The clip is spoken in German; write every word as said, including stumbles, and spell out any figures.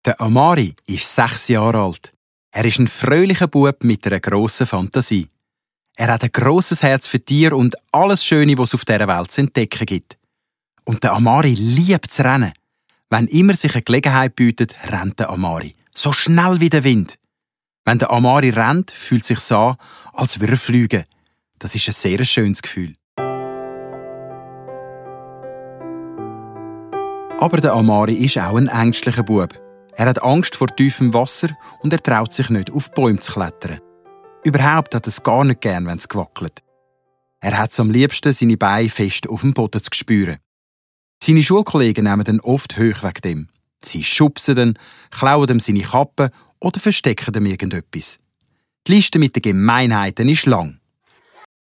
Der Amari ist sechs Jahre alt. Er ist ein fröhlicher Bub mit einer grossen Fantasie. Er hat ein grosses Herz für Tiere und alles Schöne, was es auf dieser Welt zu entdecken gibt. Und der Amari liebt zu rennen. Wenn immer sich eine Gelegenheit bietet, rennt der Amari. So schnell wie der Wind. Wenn der Amari rennt, fühlt es sich an, als würde er fliegen. Das ist ein sehr schönes Gefühl. Aber der Amari ist auch ein ängstlicher Bub. Er hat Angst vor tiefem Wasser und er traut sich nicht, auf Bäume zu klettern. Überhaupt hat er es gar nicht gern, wenn es gewackelt. Er hat es am liebsten, seine Beine fest auf dem Boden zu spüren. Seine Schulkollegen nehmen ihn oft hoch wegen dem. Sie schubsen ihn, klauen ihm seine Kappe oder verstecken ihm irgendetwas. Die Liste mit den Gemeinheiten ist lang.